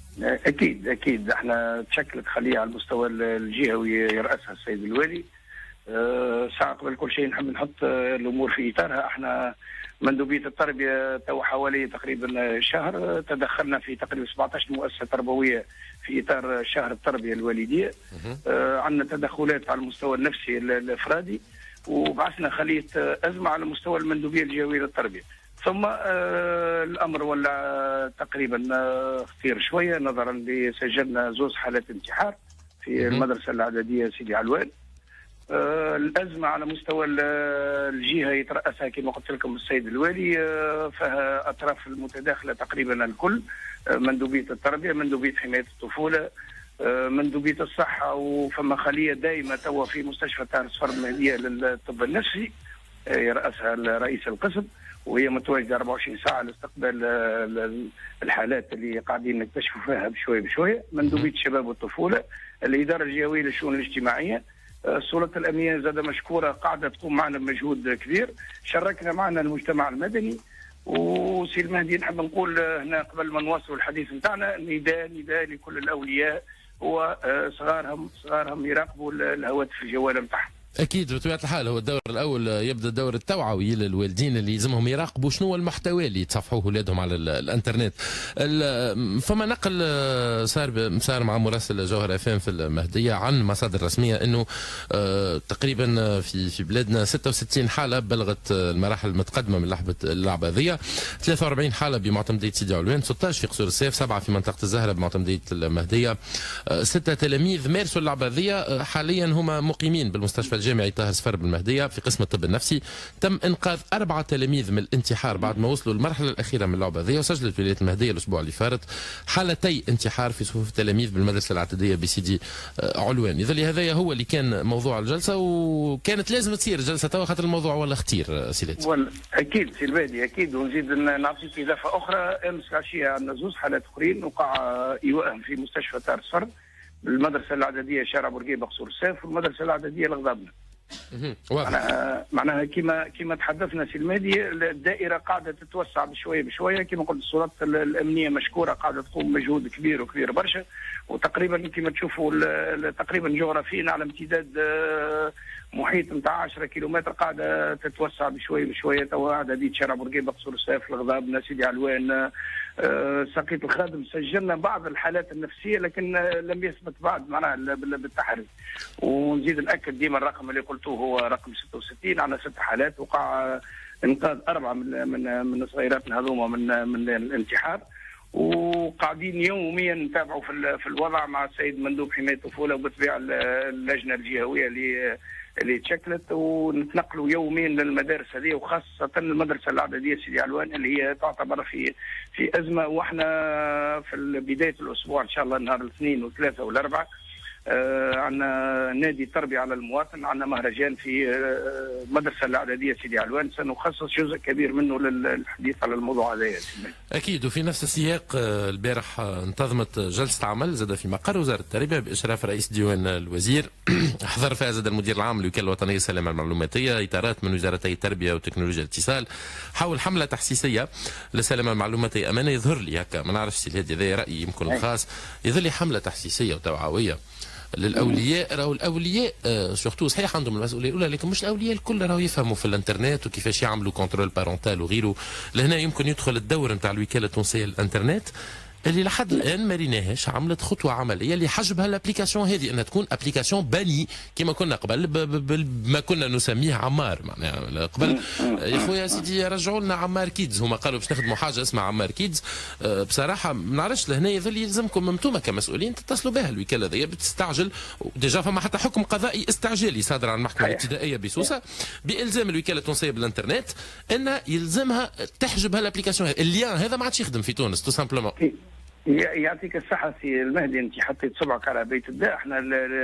اكيد اكيد، احنا تشكلت خليه على المستوى الجهوي يرأسها السيد الوالي. ساعة قبل كل شيء نحب نحط الامور في اطارها. احنا مندوبيه التربيه تو حوالي تقريبا شهر تدخلنا في تقريبا 17 مؤسسه تربويه في اطار شهر التربيه الوالديه. عندنا تدخلات على المستوى النفسي الافرادي، وبعثنا خليه ازمه على مستوى المندوبيه الجهويه للتربيه. ثم الامر ولا تقريبا خطير شويه نظرا لسجلنا زوج حالات انتحار في المدرسه الاعداديه سيدي علوان. الازمه على مستوى الجهه يتراسها كما قلت لكم السيد الوالي، فيها اطراف المتداخله تقريبا الكل، مندوبيه التربيه، مندوبيه حمايه الطفوله، مندوبيه الصحه، وفما خليه دائمه توا في مستشفى طاهر صفر المهديه للطب النفسي يرأسها رئيس القسم، وهي متواجده 24 ساعه لاستقبال الحالات اللي قاعدين نكتشفوا فيها بشويه بشويه. مندوبيه الشباب والطفوله، الاداره الجهويه للشؤون الاجتماعيه، السلطه الامنيه زاد مشكوره قاعده تقوم معنا بمجهود كبير. شاركنا معنا المجتمع المدني. وسي المهدي نحب نقول هنا قبل ما نواصلوا الحديث نتاعنا، نداء لكل الاولياء هو صغارهم يراقبوا الهواتف الجوال نتاعهم. اكيد بطبيعه الحال. هو الدور الاول يبدا الدور التوعوي للوالدين اللي يلزمهم يراقبوا شنو المحتوى اللي يتصفحوه اولادهم على الانترنت. فما نقل صار مع مراسل جوهر اف ام في المهديه عن مصادر رسميه انه تقريبا في بلادنا 66 حاله بلغت المراحل المتقدمه من اللعبه هذه، 43 حاله بمعتمديه سيدي علوان، 16 في قصور السيف، 7 في منطقه الزهره بمعتمديه المهديه، 6 تلاميذ مارسوا اللعبه هذه حاليا هم مقيمين بالمستشفى الجامعي طاهر صفر بالمهديه في قسم الطب النفسي. تم انقاذ 4 تلاميذ من الانتحار بعد ما وصلوا المرحله الاخيره من اللعبه هذه، وسجلت ولايه المهديه الاسبوع اللي فات حالتي انتحار في صفوف التلاميذ بالمدرسه الاعداديه بسيدي علوان. اذا هذا هو اللي كان موضوع الجلسه، وكانت لازم تصير جلسه توا خاطر الموضوع ولا خطير سيدي. اكيد سي البادي اكيد. ونزيد نعطيك اضافه اخرى، امس العشيه عندنا زوج حالات اخرين وقع ايواءهم في مستشفى طاهر صفر بالمدرسه الاعداديه شارع بورقيبه قصور السيف، والمدرسه الاعداديه الغضابنه. معناها كما تحدثنا سي المهدي، الدائره قاعده تتوسع بشويه بشويه. كما قلت السلطات الامنيه مشكوره قاعده تقوم مجهود كبير وكبير برشا، وتقريبا كما تشوفوا تقريبا جغرافيا على امتداد محيط نتاع 10 كيلومتر قاعده تتوسع بشويه بشويه. توا اعداديه شارع بورقيبه قصور السيف الغضاب سيدي علوان سقيط الخادم. سجلنا بعض الحالات النفسيه لكن لم يثبت بعد معناها بالتحري. ونزيد ناكد ديما الرقم اللي قلته هو رقم 66. عندنا 6 حالات وقع انقاذ 4 من صغيراتنا هذوما من الانتحار، وقاعدين يوميا نتابعوا في الوضع مع السيد مندوب حمايه الطفوله وبالطبيعه اللجنه الجهويه اللي تشكلت، ونتنقلوا يوميا للمدارس هذه، وخاصه المدرسه الاعداديه سيدي علوان اللي هي تعتبر في ازمه. واحنا في بدايه الاسبوع ان شاء الله نهار الاثنين والثلاثاء والاربعاء عندنا نادي تربية على المواطن، عندنا مهرجان في المدرسة الإعدادية سيدي علوان سنخصص جزء كبير منه للحديث على الموضوع هذا. أكيد. وفي نفس السياق البارح انتظمت جلسة عمل زاد في مقر وزارة التربية بإشراف رئيس ديوان الوزير، حضر فيها زاد المدير العام للوكالة الوطنية للسلامة المعلوماتية، إطارات من وزارتي التربية وتكنولوجيا الاتصال حول حملة تحسيسية للسلامة المعلوماتية. أمانة يظهر لي هكا، ما نعرفش الهادي هذا رأيي يمكن الخاص، يظهر لي حملة تحسيسية وتوعوية للاولياء. راهو الاولياء سورتو صحيح عندهم المسؤوليه الاولى، لكن مش الاولياء الكل راهو يفهموا في الانترنت وكيفاش يعملوا كنترول بارونتال وغيره. لهنا يمكن يدخل الدور نتاع الوكاله التونسيه للانترنت اللي لحد الان ما ريناهاش عملت خطوه عمليه لحجبها الابليكاسيون هذه، انها تكون ابليكاسيون باني كما كنا قبل ما كنا نسميه عمار. معناها قبل يا خويا سيدي رجعوا لنا عمار كيدز، هما قالوا باش نخدموا حاجه اسمها عمار كيدز. بصراحه ما نعرفش لهنا يظل يلزمكم انتم كمسؤولين تتصلوا بها الوكاله هذه بتستعجل. ديجا فما حتى حكم قضائي استعجالي صادر عن المحكمه الابتدائيه بسوسه بالزام الوكاله التونسيه بالانترنت ان يلزمها تحجب هالابليكاسيون. الليان هذا ما عادش يخدم في تونس تو سامبلومون. يعطيك الصحة سي المهدي، أنت حطيت صبعك على بيت الداء. احنا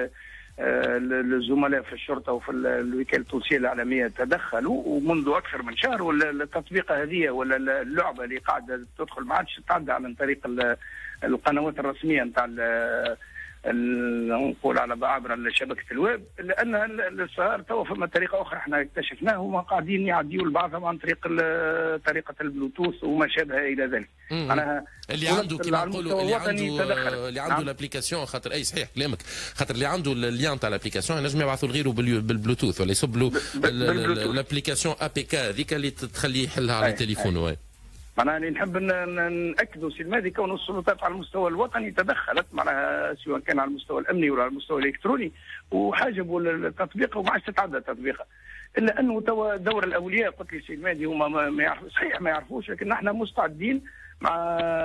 الزملاء في الشرطة وفي الوكالة التونسية الإعلامية تدخلوا ومنذ أكثر من شهر، والتطبيقة هذه ولا اللعبة اللي قاعدة تدخل ما عادش تتعدى عن طريق القنوات الرسمية نتاع نقول على عبر شبكه الويب، لان الصغار توا فما طريقه اخرى احنا اكتشفناها، هما قاعدين يعديوا لبعضهم عن طريقه البلوتوث وما شابه الى ذلك. معناها اللي عنده كما نقولوا اللي عنده الابليكاسيون، خاطر اي صحيح كلامك، خاطر اللي عنده اللين تاع الابليكاسيون ينجم يبعثوا لغيره بالبلوتوث ولا يصب له الابليكاسيون اي بي كي هذيك اللي تخليه يحلها على تليفونه. معناها اللي نحب ناكدوا سي المهدي كون السلطات على المستوى الوطني تدخلت، معناها سواء كان على المستوى الامني ولا على المستوى الالكتروني، وحاجبوا التطبيق وما عادش تتعدى تطبيقه. الا انه توا دور الاولياء، قلت لي سي المهدي هما ما يعرفوا، صحيح ما يعرفوش، لكن نحن مستعدين مع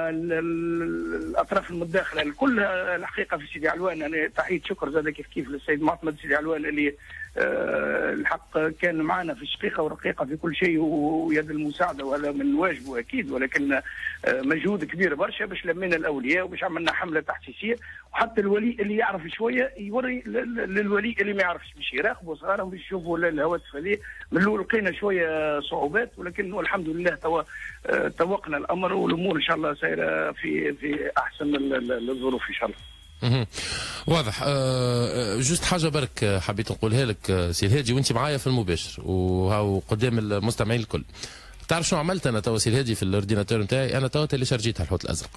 الاطراف المتداخله الكل. الحقيقه في سيدي علوان انا تحيه شكر زاد كيف للسيد معتمد سيدي علوان اللي الحق كان معنا في الشقيقه ورقيقه في كل شيء ويد المساعده، وهذا من واجبه اكيد، ولكن مجهود كبير برشا باش لمينا الاولياء وباش عملنا حمله تحسيسيه، وحتى الولي اللي يعرف شويه يوري للولي اللي ما يعرفش باش يراقبوا صغارهم باش يشوفوا الهواتف هذه. من الاول لقينا شويه صعوبات، ولكن الحمد لله توقنا الامر، والامور ان شاء الله سايره في احسن الظروف ان شاء الله. واضح. جوست حاجه برك حبيت نقولها لك سي الهادي وانت معايا في المباشر وهاو قدام المستمعين الكل. تعرف شنو عملت انا توا سي الهادي في الاورديناتور نتاعي؟ انا توا تيليشارجيتها الحوت الازرق.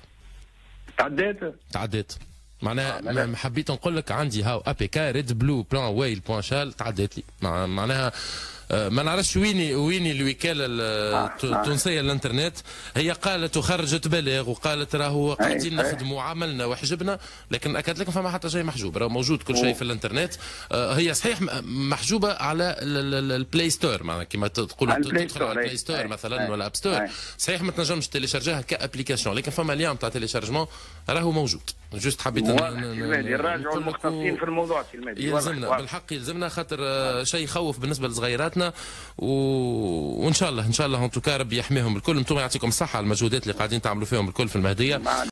تعديت معناها حبيت نقول لك عندي هاو ابي كي ريد بلو بلان ويل بوان شال تعديت لي. معناها ما نعرفش وين الوكاله التونسيه للانترنت، هي قالت وخرجت بلاغ وقالت راهو قاعدين نخدموا وعملنا وحجبنا، لكن اكد لكم فما حتى شيء محجوب، راهو موجود كل شيء في الانترنت. هي صحيح محجوبه على البلاي ستور، معناها كما تقولوا تدخل على البلاي ستور مثلا ولا اب ستور، صحيح ما تنجمش تيليشارجيها كابليكاسيون، لكن فما ليان تاع تيليشارجمون راهو موجود. جوست حبيت نراجعوا المختصين في الموضوع سي المهدي. يلزمنا بالحق يلزمنا، خاطر شيء يخوف بالنسبه لصغيراتنا، وان شاء الله ان توكا ربي يحميهم الكل. انتم يعطيكم الصحه على المجهودات اللي قاعدين تعملوا فيهم الكل في المهديه.